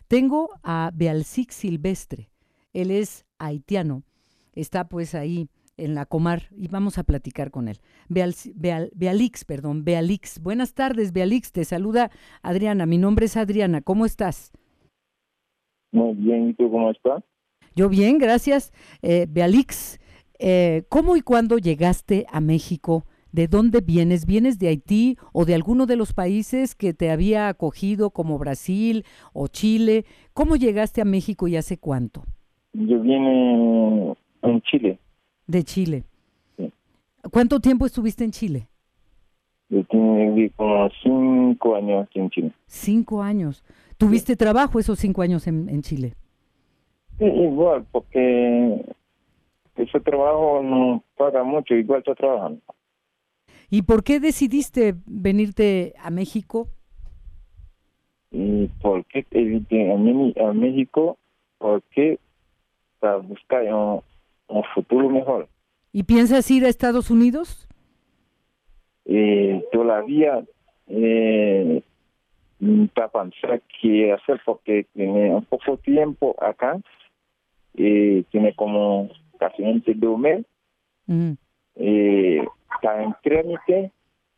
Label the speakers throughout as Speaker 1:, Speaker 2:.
Speaker 1: Tengo a Bealcix Silvestre, él es haitiano, está pues ahí en la Comar y vamos a platicar con él. Bealix. Buenas tardes, Bealix, te saluda Adriana, mi nombre es Adriana, ¿cómo estás?
Speaker 2: Muy bien, ¿y tú cómo estás?
Speaker 1: Yo bien, gracias. Bealix, ¿cómo y cuándo llegaste a México? ¿De dónde vienes? ¿Vienes de Haití o de alguno de los países que te había acogido como Brasil o Chile? ¿Cómo llegaste a México y hace cuánto?
Speaker 2: Yo vine en Chile.
Speaker 1: De Chile.
Speaker 2: Sí.
Speaker 1: ¿Cuánto tiempo estuviste en Chile?
Speaker 2: Yo viví como 5 años aquí en Chile.
Speaker 1: 5 años.
Speaker 2: Sí.
Speaker 1: ¿Tuviste trabajo esos 5 años en Chile?
Speaker 2: Sí, igual, porque ese trabajo no paga mucho, igual estoy trabajando.
Speaker 1: ¿Y por qué decidiste venirte a México?
Speaker 2: ¿Y por qué vine a México? Porque para buscar un futuro mejor.
Speaker 1: ¿Y piensas ir a Estados Unidos?
Speaker 2: Todavía para pensar qué hacer porque tiene un poco tiempo acá. Tiene como casi 2 meses.
Speaker 1: Mm.
Speaker 2: Está en trámite,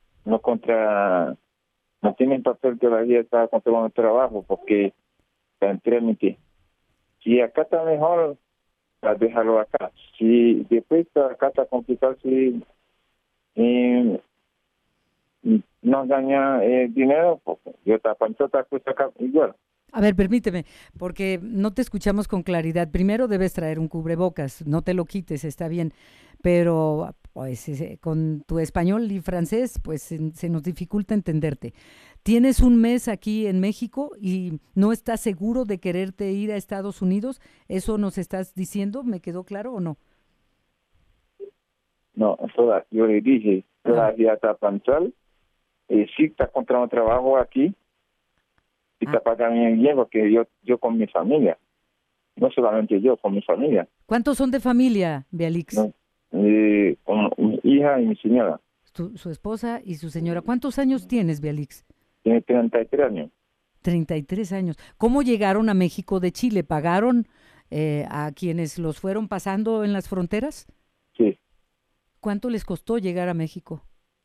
Speaker 2: no tienen papel todavía, está controlando trabajo porque está en trámite. Si acá está mejor, a dejarlo acá. Si después acá está complicado, si eh, no gana dinero, pues yo está pensando otra cosa acá igual.
Speaker 1: A ver, permíteme, porque no te escuchamos con claridad. Primero debes traer un cubrebocas, no te lo quites, está bien, pero pues con tu español y francés, pues se nos dificulta entenderte. ¿Tienes un mes aquí en México y no estás seguro de quererte ir a Estados Unidos? ¿Eso nos estás diciendo? ¿Me quedó claro o no?
Speaker 2: No, yo le dije,
Speaker 1: A ver.
Speaker 2: todavía está pensando, sí está encontrando trabajo aquí, sí
Speaker 1: Ah,
Speaker 2: está pagando bien porque yo con mi familia, no solamente yo, con mi familia,
Speaker 1: ¿cuántos son de familia, Bealix?
Speaker 2: ¿no? Con mi hija y mi señora,
Speaker 1: Su esposa y su señora. ¿Cuántos años tienes, Bealix?
Speaker 2: tiene 33 años.
Speaker 1: 33 años. ¿Cómo llegaron a México de Chile? ¿Pagaron a quienes los fueron pasando en las fronteras?
Speaker 2: Sí.
Speaker 1: ¿Cuánto les costó llegar a México?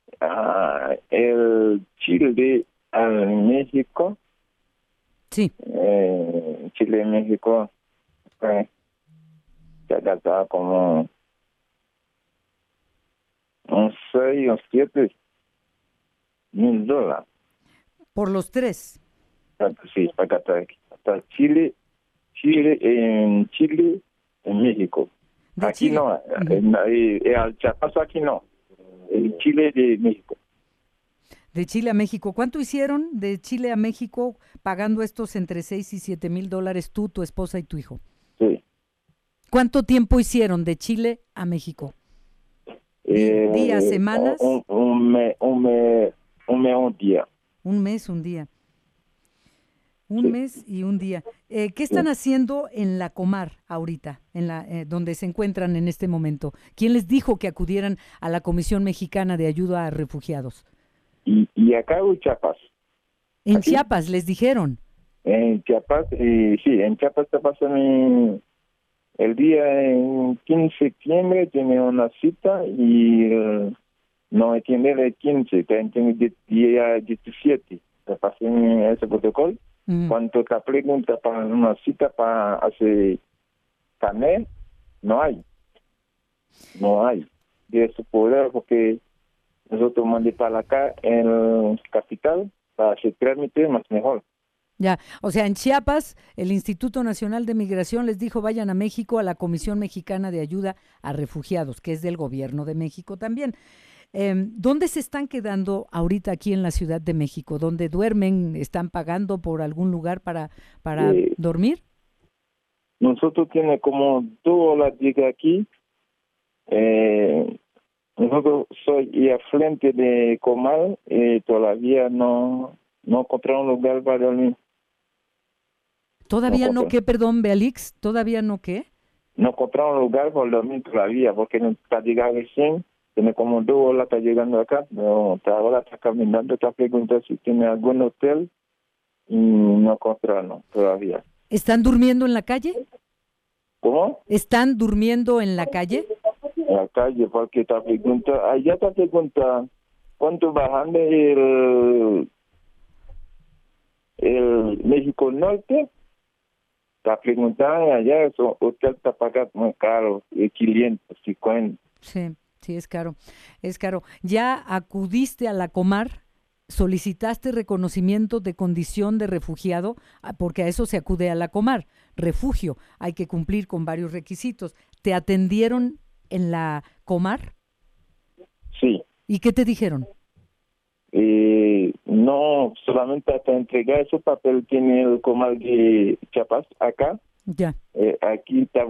Speaker 2: El Chile a México,
Speaker 1: Sí.
Speaker 2: Chile México, eh, ya gastaba como un 6 o $7,000.
Speaker 1: Por los tres.
Speaker 2: Sí, para hasta Chile, en México.
Speaker 1: De
Speaker 2: Aquí
Speaker 1: Chile.
Speaker 2: no,
Speaker 1: Ujú.
Speaker 2: al Chiapas aquí no, en Chile de México.
Speaker 1: De Chile a México. ¿Cuánto hicieron de Chile a México pagando estos entre 6 y 7 mil dólares tú, tu esposa y tu hijo?
Speaker 2: Sí.
Speaker 1: ¿Cuánto tiempo hicieron de Chile a México? ¿Días, semanas?
Speaker 2: Un día.
Speaker 1: Un mes, un día. Un
Speaker 2: Sí.
Speaker 1: mes y un día. ¿Qué están
Speaker 2: Sí.
Speaker 1: haciendo en la Comar ahorita, donde se encuentran en este momento? ¿Quién les dijo que acudieran a la Comisión Mexicana de Ayuda a Refugiados?
Speaker 2: Y acá en Chiapas,
Speaker 1: En
Speaker 2: aquí,
Speaker 1: Chiapas les dijeron.
Speaker 2: en Chiapas, sí, en Chiapas está pasando el día en 15 de septiembre, tiene una cita y no entiende el 15, te entiende el día 17. Te pasen ese protocolo.
Speaker 1: Mm.
Speaker 2: Cuando te pregunta para una cita para hacer carnet, no hay, no hay. De eso poder porque nosotros mandé para acá en la capital para hacer trámite más mejor.
Speaker 1: Ya, o sea, en Chiapas, el Instituto Nacional de Migración les dijo vayan a México a la Comisión Mexicana de Ayuda a Refugiados, que es del gobierno de México también. ¿Dónde se están quedando ahorita aquí en la Ciudad de México? ¿Dónde duermen? ¿Están pagando por algún lugar para
Speaker 2: Eh,
Speaker 1: dormir?
Speaker 2: nosotros tiene como 2 horas llega aquí. Eh, nosotros soy y al frente de Comal, todavía no encontré un lugar para dormir. No
Speaker 1: Todavía no
Speaker 2: encontré.
Speaker 1: qué, perdón, Bealix, todavía no qué.
Speaker 2: No encontré un lugar para dormir todavía, porque no está llegando recién. Tiene como 2 horas, está llegando acá. No, hasta ahora está caminando, está preguntando si tiene algún hotel y no encontraron todavía.
Speaker 1: ¿Están durmiendo en la calle?
Speaker 2: ¿Cómo?
Speaker 1: ¿Están durmiendo en la calle?
Speaker 2: En la calle, porque esta pregunta, allá esta pregunta, ¿cuánto bajan el México Norte? La pregunta allá, eso, hotel está pagando muy caro, 550.
Speaker 1: Sí, sí, es caro, es caro. ¿Ya acudiste a la Comar? ¿Solicitaste reconocimiento de condición de refugiado? Porque a eso se acude a la Comar, refugio. Hay que cumplir con varios requisitos. ¿Te atendieron en la Comar?
Speaker 2: Sí.
Speaker 1: ¿Y qué te dijeron?
Speaker 2: No, solamente hasta entregar ese papel tiene el comal de Chiapas acá.
Speaker 1: Ya.
Speaker 2: Aquí está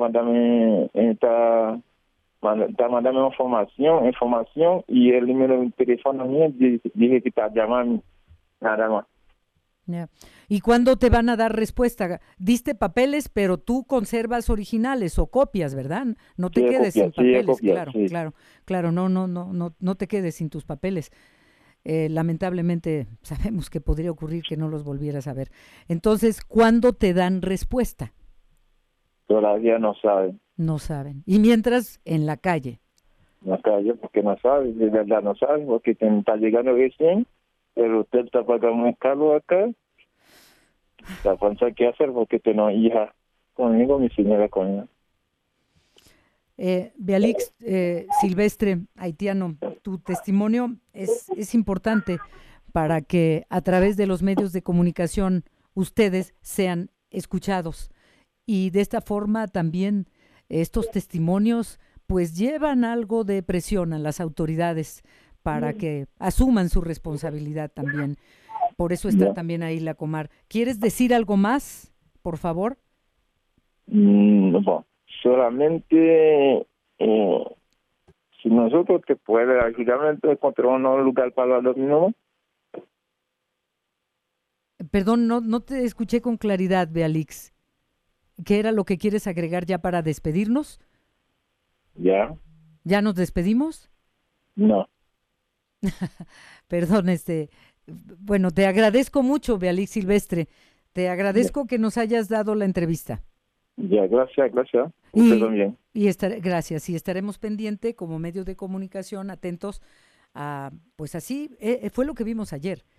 Speaker 2: mandando información y el número de teléfono mío dije que está llamando nada más.
Speaker 1: Ya. ¿Y cuándo te van a dar respuesta? Diste papeles, pero tú conservas originales o copias, ¿verdad? No te
Speaker 2: Sí,
Speaker 1: quedes sin
Speaker 2: copia,
Speaker 1: papeles, claro,
Speaker 2: sí.
Speaker 1: claro, no te quedes sin tus papeles. Lamentablemente sabemos que podría ocurrir que no los volvieras a ver. Entonces, ¿cuándo te dan respuesta?
Speaker 2: Todavía no saben.
Speaker 1: No saben. Y mientras, en la calle.
Speaker 2: En la calle, porque no saben, de verdad no saben, porque está llegando recién, el hotel está pagando muy caro acá. La falta que hacer porque tengo hija conmigo, mi señora conmigo.
Speaker 1: Bealix Silvestre, haitiano, tu testimonio es importante para que a través de los medios de comunicación ustedes sean escuchados y de esta forma también estos testimonios pues llevan algo de presión a las autoridades para que asuman su responsabilidad también. Por eso está también ahí la Comar. ¿Quieres decir algo más, por favor?
Speaker 2: No, solamente si nosotros te puede ayudar a encontrar un lugar para los niños.
Speaker 1: Perdón, no te escuché con claridad, Bealix. ¿Qué era lo que quieres agregar ya para despedirnos?
Speaker 2: Ya.
Speaker 1: ¿Ya nos despedimos?
Speaker 2: No.
Speaker 1: Perdón, bueno, te agradezco mucho, Bealix Silvestre. Te agradezco que nos hayas dado la entrevista.
Speaker 2: Ya, gracias. Usted también.
Speaker 1: Gracias, y estaremos pendiente como medio de comunicación, atentos a, pues así, fue lo que vimos ayer.